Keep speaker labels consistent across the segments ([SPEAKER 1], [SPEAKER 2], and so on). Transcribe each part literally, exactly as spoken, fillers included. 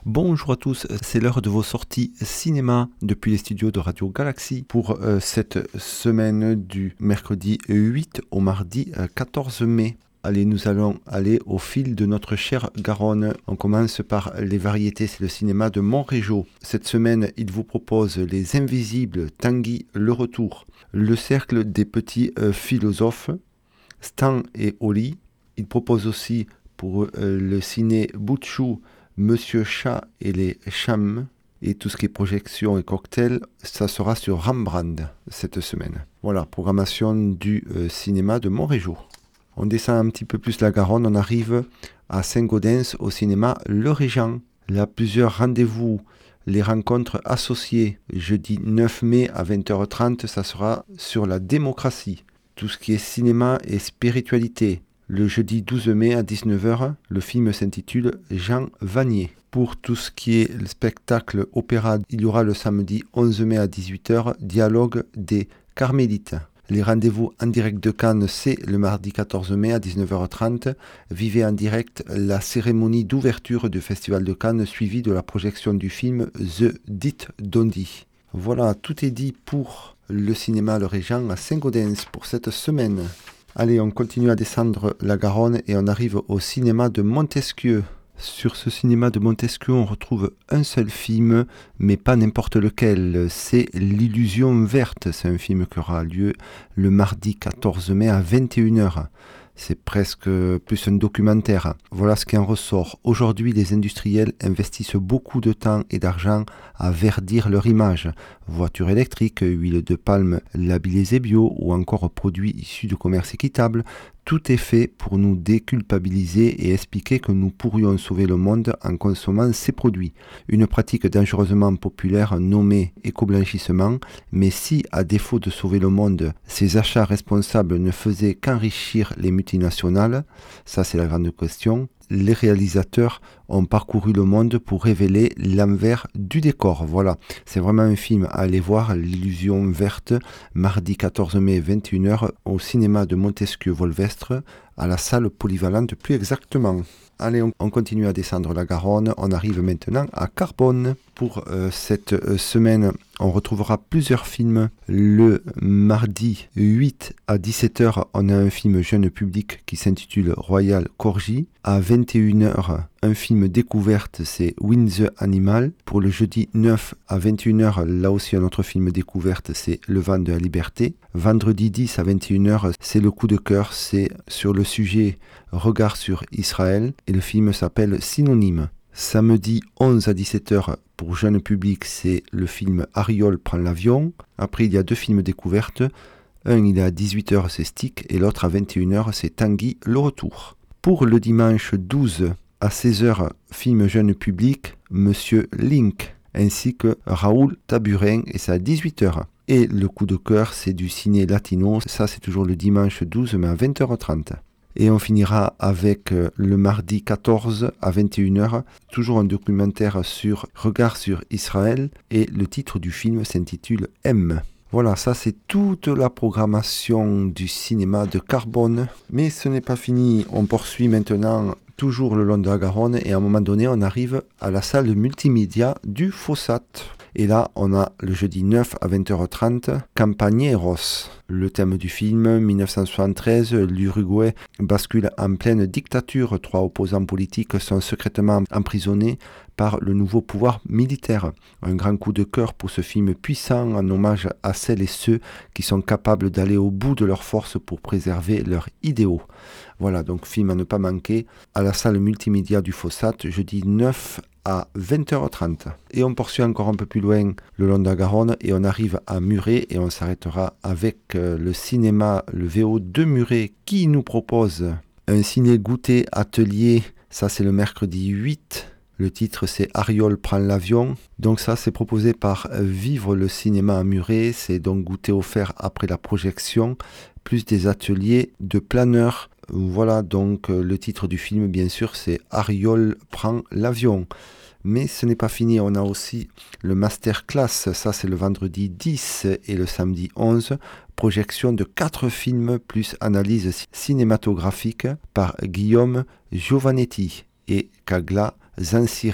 [SPEAKER 1] Bonjour à tous, c'est l'heure de vos sorties cinéma depuis les studios de Radio Galaxy pour euh, cette semaine du mercredi huit au mardi euh, quatorze mai. Allez, nous allons aller au fil de notre chère Garonne. On commence par les variétés, c'est le cinéma de Montrégeau. Cette semaine, il vous propose Les Invisibles, Tanguy, Le Retour, Le Cercle des Petits euh, Philosophes, Stan et Oli. Il propose aussi pour euh, le ciné Bouchou, Monsieur Chat et les Chams, et tout ce qui est projection et cocktail, ça sera sur Rembrandt cette semaine. Voilà, programmation du euh, cinéma de Montrégeau. On descend un petit peu plus la Garonne, on arrive à Saint-Gaudens au cinéma Le Régent. Là, plusieurs rendez-vous, les rencontres associées. Jeudi neuf mai à vingt heures trente, ça sera sur la démocratie. Tout ce qui est cinéma et spiritualité. Le jeudi douze mai à dix-neuf heures, le film s'intitule Jean Vanier. Pour tout ce qui est le spectacle opéra, il y aura le samedi onze mai à dix-huit heures, Dialogue des Carmélites. Les rendez-vous en direct de Cannes, c'est le mardi quatorze mai à dix-neuf heures trente. Vivez en direct la cérémonie d'ouverture du Festival de Cannes, suivie de la projection du film The Dit Dondi. Voilà, tout est dit pour le cinéma Le Régent à Saint-Gaudens pour cette semaine. Allez, on continue à descendre la Garonne et on arrive au cinéma de Montesquieu. Sur ce cinéma de Montesquieu, on retrouve un seul film, mais pas n'importe lequel. C'est L'Illusion Verte. C'est un film qui aura lieu le mardi quatorze mai à vingt et une heures. C'est presque plus un documentaire. Voilà ce qui en ressort. Aujourd'hui, les industriels investissent beaucoup de temps et d'argent à verdir leur image. Voitures électriques, huile de palme labellisée bio ou encore produits issus du commerce équitable. Tout est fait pour nous déculpabiliser et expliquer que nous pourrions sauver le monde en consommant ces produits. Une pratique dangereusement populaire nommée éco-blanchissement, mais si, à défaut de sauver le monde, ces achats responsables ne faisaient qu'enrichir les multinationales, ça c'est la grande question, les réalisateurs ont parcouru le monde pour révéler l'envers du décor. Voilà, c'est vraiment un film à aller voir, L'Illusion Verte, mardi quatorze mai vingt et une heures au cinéma de Montesquieu-Volvestre, à la salle polyvalente plus exactement. Allez, on, on continue à descendre la Garonne, on arrive maintenant à Carbone. Pour euh, cette euh, semaine, on retrouvera plusieurs films. Le mardi huit à dix-sept heures, on a un film jeune public qui s'intitule Royal Corgi. À vingt et une heures, un film découverte, c'est Win the Animal. Pour le jeudi neuf à vingt et une heures, là aussi un autre film découverte, c'est Le Vent de la Liberté. Vendredi dix à vingt et une heures, c'est Le Coup de cœur, c'est sur le sujet Regard sur Israël et le film s'appelle Synonyme. Samedi onze à dix-sept heures, pour jeune public, c'est le film Ariol prend l'avion. Après, il y a deux films découvertes. Un, il est à dix-huit heures, c'est Stick, et l'autre à vingt et une heures, c'est Tanguy, Le Retour. Pour le dimanche douze à seize heures, film jeune public, Monsieur Link, ainsi que Raoul Taburin, et c'est à dix-huit heures. Et Le Coup de cœur, c'est du ciné latino, ça c'est toujours le dimanche douze, mais à vingt heures trente. Et on finira avec le mardi quatorze à vingt et une heures, toujours un documentaire sur Regard sur Israël, et le titre du film s'intitule M. Voilà, ça c'est toute la programmation du cinéma de Carbone. Mais ce n'est pas fini, on poursuit maintenant toujours le long de la Garonne, et à un moment donné on arrive à la salle multimédia du Fossat. Et là, on a le jeudi neuf à vingt heures trente, Campañeros. Le thème du film, dix-neuf cent soixante-treize, l'Uruguay bascule en pleine dictature. Trois opposants politiques sont secrètement emprisonnés par le nouveau pouvoir militaire. Un grand coup de cœur pour ce film puissant en hommage à celles et ceux qui sont capables d'aller au bout de leurs forces pour préserver leurs idéaux. Voilà, donc film à ne pas manquer à la salle multimédia du Fossat, jeudi neuf à vingt heures trente. Et on poursuit encore un peu plus loin le long de la Garonne et on arrive à Muret et on s'arrêtera avec euh, le cinéma, le V O de Muret qui nous propose un ciné-goûter atelier. Ça c'est le mercredi huit. Le titre c'est Ariol prend l'avion. Donc ça c'est proposé par Vivre le cinéma à Muret. C'est donc goûter offert après la projection, plus des ateliers de planeurs. Voilà donc euh, le titre du film bien sûr c'est Ariol prend l'avion. Mais ce n'est pas fini, on a aussi le masterclass, ça c'est le vendredi dix et le samedi onze, projection de quatre films plus analyse cinématographique par Guillaume Giovannetti et Kagla Zansiri.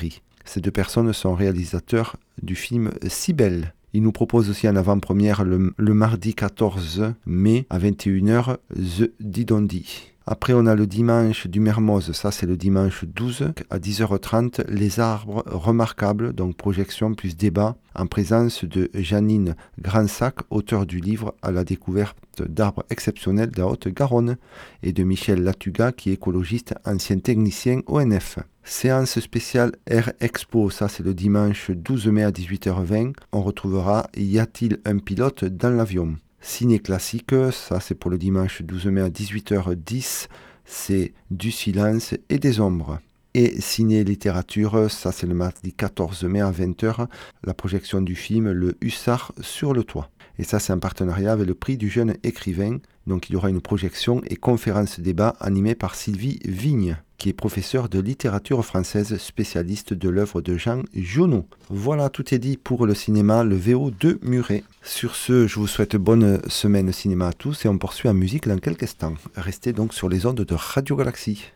[SPEAKER 1] Ces deux personnes sont réalisateurs du film Cybèle. Ils nous proposent aussi en avant-première le, le mardi quatorze mai à vingt et une heures The Didondi. Après, on a le dimanche du Mermoz, ça c'est le dimanche douze, à dix heures trente, Les Arbres Remarquables, donc projection plus débat, en présence de Janine Gransac, auteure du livre À la découverte d'arbres exceptionnels de la Haute-Garonne, et de Michel Latuga, qui est écologiste, ancien technicien O N F. Séance spéciale Air Expo, ça c'est le dimanche douze mai à dix-huit heures vingt, on retrouvera Y a-t-il un pilote dans l'avion ? Ciné classique, ça c'est pour le dimanche douze mai à dix-huit heures dix, c'est Du silence et des ombres. Et ciné littérature, ça c'est le mardi quatorze mai à vingt heures, la projection du film Le Hussard sur le toit. Et ça c'est en partenariat avec le prix du jeune écrivain, donc il y aura une projection et conférence débat animée par Sylvie Vigne, qui est professeure de littérature française, spécialiste de l'œuvre de Jean Giono. Voilà, tout est dit pour le cinéma, le V O de Muret. Sur ce, je vous souhaite bonne semaine cinéma à tous et on poursuit en musique dans quelques instants. Restez donc sur les ondes de Radio Galaxie.